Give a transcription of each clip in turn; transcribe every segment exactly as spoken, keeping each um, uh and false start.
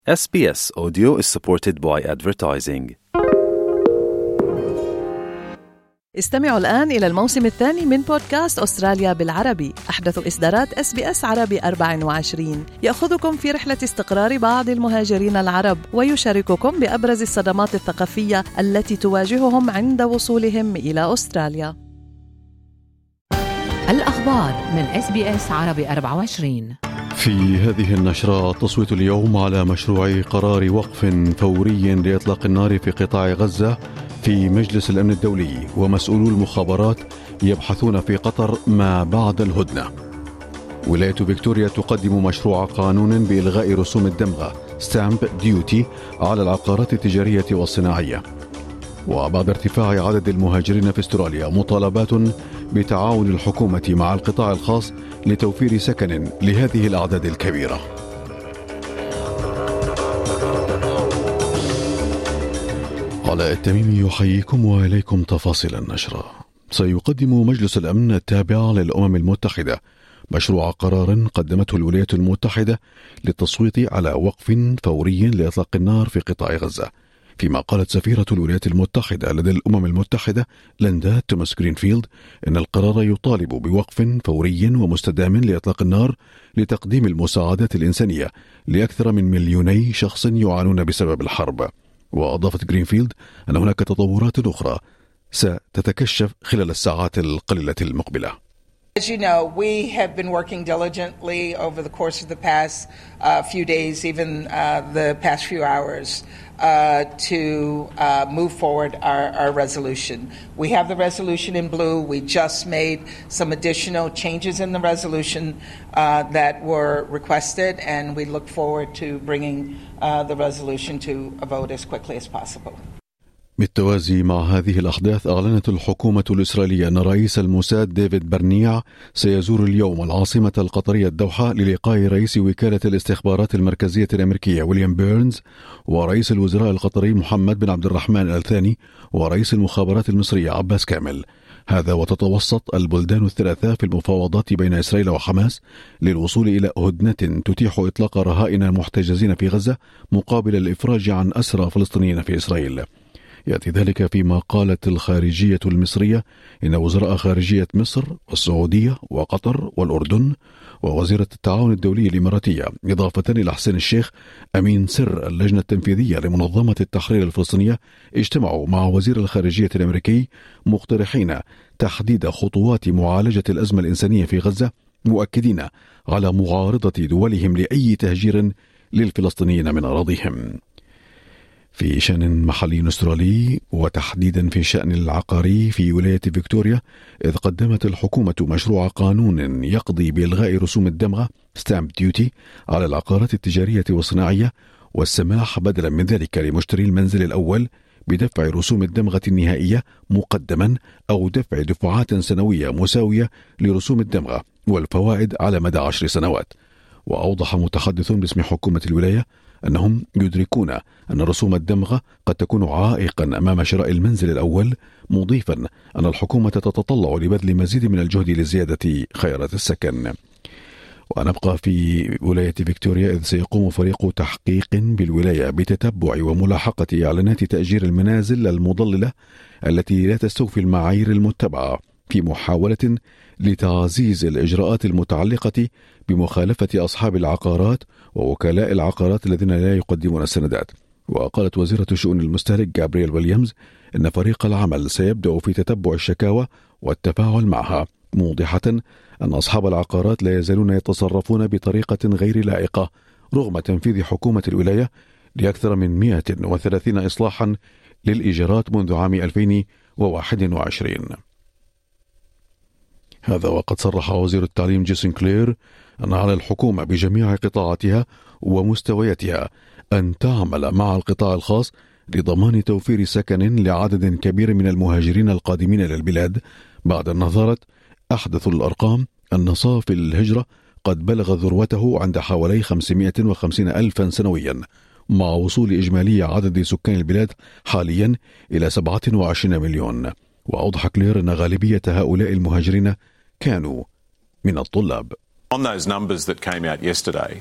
إس بي إس Audio is supported by advertising. استمعوا الآن إلى الموسم الثاني من بودكاست أستراليا بالعربي، أحدث إصدارات إس بي إس عربي أربعة وعشرين، يأخذكم في رحلة استقرار بعض المهاجرين العرب ويشارككم بأبرز الصدمات الثقافية التي تواجههم عند وصولهم إلى أستراليا. الأخبار من إس بي إس عربي أربعة وعشرين. في هذه النشرة تصويت اليوم على مشروع قرار وقف فوري لإطلاق النار في قطاع غزة في مجلس الأمن الدولي، ومسؤولو المخابرات يبحثون في قطر ما بعد الهدنة. ولاية فيكتوريا تقدم مشروع قانون بإلغاء رسوم الدمغة ستامب ديوتي على العقارات التجارية والصناعية. وبعد ارتفاع عدد المهاجرين في استراليا، مطالبات بتعاون الحكومة مع القطاع الخاص لتوفير سكن لهذه الأعداد الكبيرة. علاء التميمي يحييكم وإليكم تفاصيل النشرة. سيقدم مجلس الأمن التابع للأمم المتحدة مشروع قرار قدمته الولايات المتحدة للتصويت على وقف فوري لإطلاق النار في قطاع غزة، فيما قالت سفيرة الولايات المتحدة لدى الأمم المتحدة ليندا توماس جرينفيلد إن القرار يطالب بوقف فوري ومستدام لإطلاق النار لتقديم المساعدات الإنسانية لأكثر من مليوني شخص يعانون بسبب الحرب. وأضافت جرينفيلد أن هناك تطورات أخرى ستتكشف خلال الساعات القليلة المقبلة. As you know, we have been working diligently over the course of the past uh, few days, even uh, the past few hours, uh, to uh, move forward our, our resolution. We have the resolution in blue. We just made some additional changes in the resolution uh, that were requested, and we look forward to bringing uh, the resolution to a vote as quickly as possible. بالتوازي مع هذه الأحداث، أعلنت الحكومة الإسرائيلية أن رئيس الموساد ديفيد برنيع سيزور اليوم العاصمة القطرية الدوحة للقاء رئيس وكالة الاستخبارات المركزية الأمريكية ويليام بيرنز ورئيس الوزراء القطري محمد بن عبد الرحمن آل ثاني ورئيس المخابرات المصرية عباس كامل. هذا وتتوسط البلدان الثلاثة في المفاوضات بين إسرائيل وحماس للوصول إلى هدنة تتيح إطلاق رهائن محتجزين في غزة مقابل الإفراج عن أسرى فلسطينيين في إسرائيل. يأتي ذلك فيما قالت الخارجية المصرية إن وزراء خارجية مصر والسعودية وقطر والأردن ووزيرة التعاون الدولي الإماراتية، إضافة إلى حسين الشيخ أمين سر اللجنة التنفيذية لمنظمة التحرير الفلسطينية، اجتمعوا مع وزير الخارجية الأمريكي مقترحين تحديد خطوات معالجة الأزمة الإنسانية في غزة، مؤكدين على معارضة دولهم لأي تهجير للفلسطينيين من أراضيهم. في شأن محلي أسترالي وتحديدا في شأن العقاري في ولاية فيكتوريا، إذ قدمت الحكومة مشروع قانون يقضي بإلغاء رسوم الدمغة ستامب ديوتي على العقارات التجارية والصناعية، والسماح بدلا من ذلك لمشتري المنزل الأول بدفع رسوم الدمغة النهائية مقدما أو دفع دفعات سنوية مساوية لرسوم الدمغة والفوائد على مدى عشر سنوات. وأوضح متحدث باسم حكومة الولاية أنهم يدركون أن رسوم الدمغة قد تكون عائقا أمام شراء المنزل الأول، مضيفا أن الحكومة تتطلع لبذل مزيد من الجهد لزيادة خيارات السكن. ونبقى في ولاية فيكتوريا، إذ سيقوم فريق تحقيق بالولاية بتتبع وملاحقة إعلانات تأجير المنازل المضللة التي لا تستوفي المعايير المتبعة في محاولة لتعزيز الإجراءات المتعلقة بمخالفة أصحاب العقارات ووكلاء العقارات الذين لا يقدمون السندات. وقالت وزيرة شؤون المستهلك جابرييل ويليامز إن فريق العمل سيبدأ في تتبع الشكاوى والتفاعل معها، موضحة أن أصحاب العقارات لا يزالون يتصرفون بطريقة غير لائقة رغم تنفيذ حكومة الولاية لأكثر من مئة وثلاثين إصلاحا للإيجارات منذ عام ألفين وواحد وعشرين. هذا وقد صرح وزير التعليم جيسون كلير أن على الحكومة بجميع قطاعاتها ومستوياتها أن تعمل مع القطاع الخاص لضمان توفير سكن لعدد كبير من المهاجرين القادمين للبلاد، بعد أن نظرت أحدث الأرقام أن صافي الهجرة قد بلغ ذروته عند حوالي خمسمئة وخمسين ألفا سنويا، مع وصول إجمالي عدد سكان البلاد حاليا إلى سبعة وعشرين مليون. وأوضح كلير أن غالبية هؤلاء المهاجرين كانوا من الطلاب. On those numbers that came out yesterday,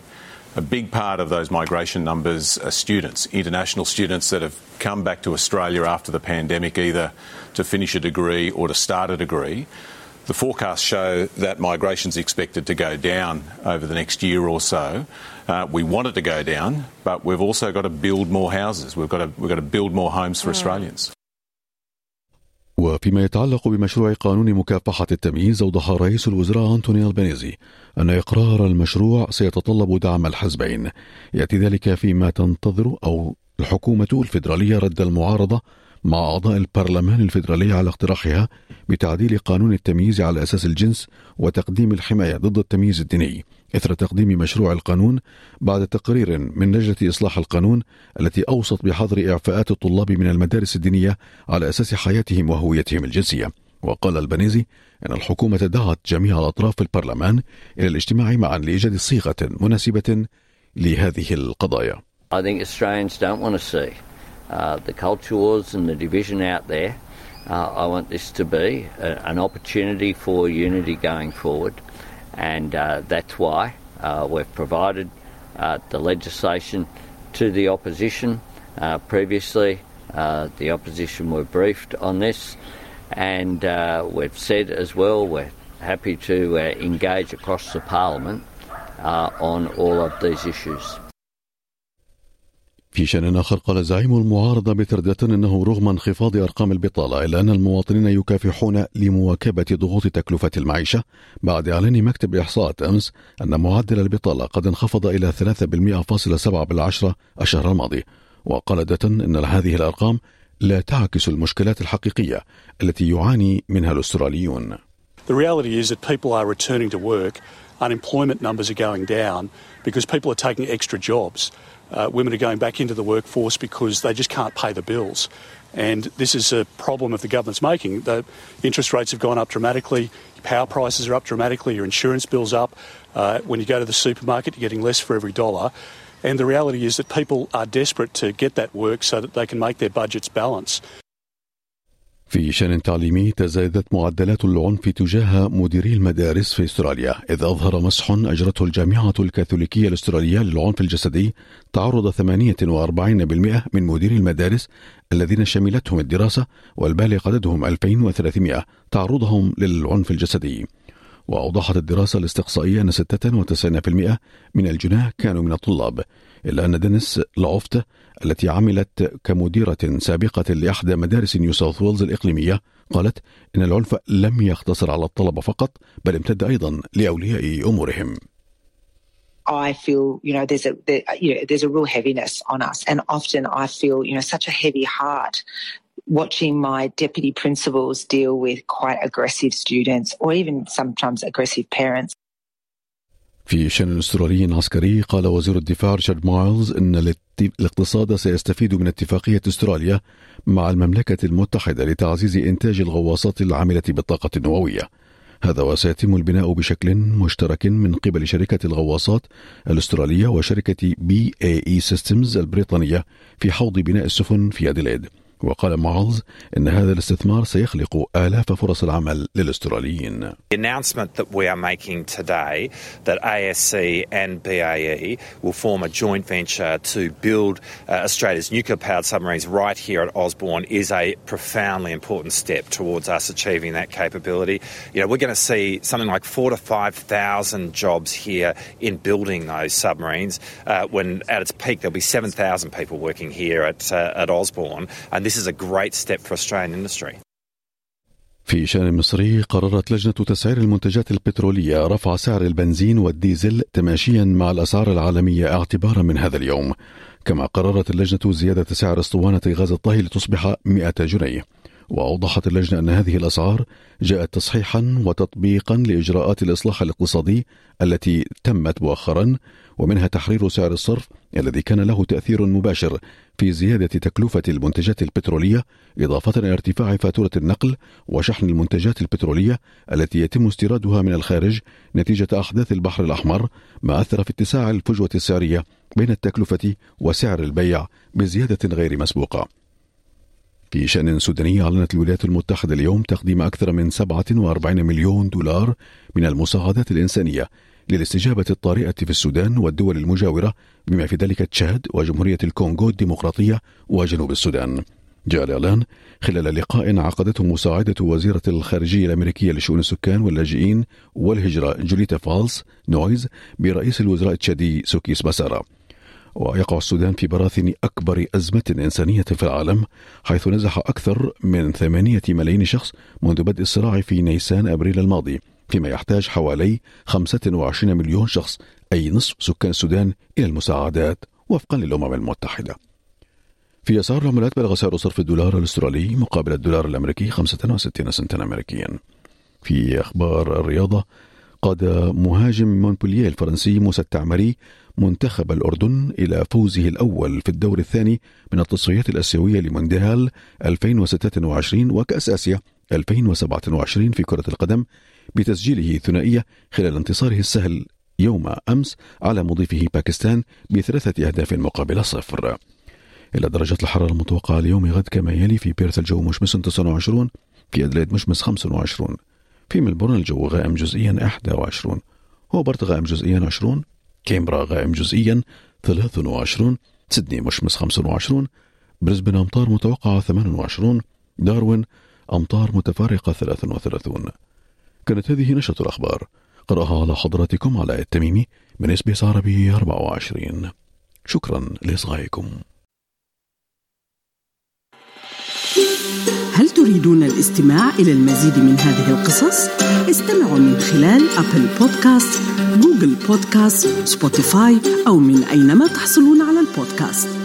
A big part of those migration numbers are students, international students that have come back to Australia after the pandemic, either to finish a degree or to start a degree. The forecasts show that migration is expected to go down over the next year or so. Uh, we want it to go down, but we've also got to build more houses. We've got to, we've got to build more homes for mm. Australians. وفيما يتعلق بمشروع قانون مكافحة التمييز، أوضح رئيس الوزراء أنتوني ألبانيزي أن إقرار المشروع سيتطلب دعم الحزبين. يأتي ذلك فيما تنتظر أو الحكومة الفيدرالية رد المعارضة مع أعضاء البرلمان الفيدرالي على اقتراحها بتعديل قانون التمييز على أساس الجنس وتقديم الحماية ضد التمييز الديني، إثر تقديم مشروع القانون بعد تقرير من لجنة إصلاح القانون التي أوصت بحظر إعفاءات الطلاب من المدارس الدينية على أساس حياتهم وهويتهم الجنسية. وقال ألبانيزي أن الحكومة دعت جميع الأطراف في البرلمان إلى الاجتماع معا لإيجاد صيغة مناسبة لهذه القضايا. I think Australians don't want to see uh, the culture wars and the division out there. Uh, I want this to be a, an opportunity for unity going forward, and uh, that's why uh, we've provided uh, the legislation to the opposition. Uh, previously, uh, the opposition were briefed on this, and uh, we've said as well we're happy to uh, engage across the parliament uh, on all of these issues. في شأن آخر، قال زعيم المعارضة بتردة أنه رغم انخفاض أرقام البطالة إلا أن المواطنين يكافحون لمواكبة ضغوط تكلفة المعيشة، بعد إعلان مكتب إحصاءات أمس أن معدل البطالة قد انخفض إلى ثلاثة فاصلة سبعة بالمئة الشهر الماضي. وقال دة أن هذه الأرقام لا تعكس المشكلات الحقيقية التي يعاني منها الأستراليون. The reality is that people are returning to work. Unemployment numbers are going down because people are taking extra jobs. Uh, women are going back into the workforce because they just can't pay the bills. And this is a problem of the government's making. The interest rates have gone up dramatically, power prices are up dramatically, your insurance bill's up. Uh, when you go to the supermarket, you're getting less for every dollar. And the reality is that people are desperate to get that work so that they can make their budgets balance. في شأن تعليمي، تزايدت معدلات العنف تجاه مديري المدارس في استراليا، إذ أظهر مسح أجرته الجامعة الكاثوليكية الأسترالية للعنف الجسدي تعرض ثمانية وأربعين بالمئة من مديري المدارس الذين شملتهم الدراسة والبالغ عددهم ألفين وثلاثمئة تعرضهم للعنف الجسدي. وأوضحت الدراسة الاستقصائية أن ستة وتسعين بالمئة من الجناه كانوا من الطلاب، إلا أن دينيس لعوفت التي عملت كمديرة سابقة لإحدى مدارس نيو ساوث ويلز الإقليمية قالت إن العنف لم يقتصر على الطلبة فقط، بل امتد أيضا لأولياء أمورهم. I feel, you know, there's a there, you know, there's a real heaviness on us, and often I feel, you know, such a heavy heart watching my deputy principals deal with quite aggressive students or even sometimes aggressive parents. في شأن أسترالي عسكري، قال وزير الدفاع ريتشارد مايلز إن الاقتصاد سيستفيد من اتفاقية أستراليا مع المملكة المتحدة لتعزيز إنتاج الغواصات العاملة بالطاقة النووية. هذا وسيتم البناء بشكل مشترك من قبل شركة الغواصات الأسترالية وشركة بي اي اي سيستمز البريطانية في حوض بناء السفن في أديلايد. وقال مايلز إن هذا الاستثمار سيخلق آلاف فرص العمل للأستراليين. The announcement that we are making today that A S C and B A E will form a joint venture to build uh, Australia's nuclear-powered submarines right here at Osborne is a profoundly important step towards us achieving that capability. You know, we're going to see something like four to five thousand jobs here in building those submarines. Uh, when at its peak, there'll be seven thousand people working here at uh, at Osborne, and this is a great step for Australian industry. في شأن مصري، قررت لجنة تسعير المنتجات البترولية رفع سعر البنزين والديزل تماشيا مع الأسعار العالمية اعتبارا من هذا اليوم. كما قررت اللجنة زيادة سعر اسطوانة غاز الطهي لتصبح مئة جنيه. وأوضحت اللجنة أن هذه الأسعار جاءت تصحيحا وتطبيقا لإجراءات الإصلاح الاقتصادي التي تمت مؤخرا، ومنها تحرير سعر الصرف الذي كان له تأثير مباشر في زيادة تكلفة المنتجات البترولية، إضافة إلى ارتفاع فاتورة النقل وشحن المنتجات البترولية التي يتم استيرادها من الخارج نتيجة أحداث البحر الأحمر، ما أثر في اتساع الفجوة السعرية بين التكلفة وسعر البيع بزيادة غير مسبوقة. في شأن سوداني، أعلنت الولايات المتحدة اليوم تقديم أكثر من سبعة وأربعين مليون دولار من المساعدات الإنسانية للاستجابة الطارئة في السودان والدول المجاورة بما في ذلك تشاد وجمهورية الكونغو الديمقراطية وجنوب السودان. جاء الإعلان خلال لقاء عقدته مساعدة وزيرة الخارجية الأمريكية لشؤون السكان واللاجئين والهجرة جوليتا فالس نويز برئيس الوزراء التشادي سوكيس باسارا. ويقع السودان في براثن أكبر أزمة إنسانية في العالم، حيث نزح أكثر من ثمانية ملايين شخص منذ بدء الصراع في نيسان أبريل الماضي، فيما يحتاج حوالي خمسة وعشرين مليون شخص أي نصف سكان السودان إلى المساعدات وفقا للأمم المتحدة. في أسعار العملات بلغ سعر صرف الدولار الأسترالي مقابل الدولار الأمريكي خمسة وستين سنتا أمريكيا. في أخبار الرياضة، قاد مهاجم مونبولييه الفرنسي موسى التعمري منتخب الأردن إلى فوزه الأول في الدور الثاني من التصفيات الآسيوية لمونديال ألفين وستة وعشرين وكأس آسيا ألفين وسبعة وعشرين في كرة القدم بتسجيله ثنائية خلال انتصاره السهل يوم أمس على مضيفه باكستان بثلاثة أهداف مقابل صفر. إلى درجة الحرارة المتوقعة اليوم غد كما يلي: في بيرث الجو مشمس تسعة وعشرين، في أدليد مشمس خمسة وعشرين، في ملبورن الجو غائم جزئيا واحد وعشرين، هوبرت غائم جزئيا عشرين، كامبرا غائم جزئيا ثلاثة وعشرين، سيدني مشمس خمسة وعشرين، بريسبن أمطار متوقعة ثمانية وعشرين، داروين أمطار متفارقة ثلاثة وثلاثين. كانت هذه نشرة الأخبار، قرأها على حضراتكم علاء التميمي من إس بي إس عربي أربعة وعشرين. شكرا لإصغائكم. هل تريدون الاستماع إلى المزيد من هذه القصص؟ استمعوا من خلال أبل بودكاست، جوجل بودكاست، سبوتيفاي أو من أينما تحصلون على البودكاست.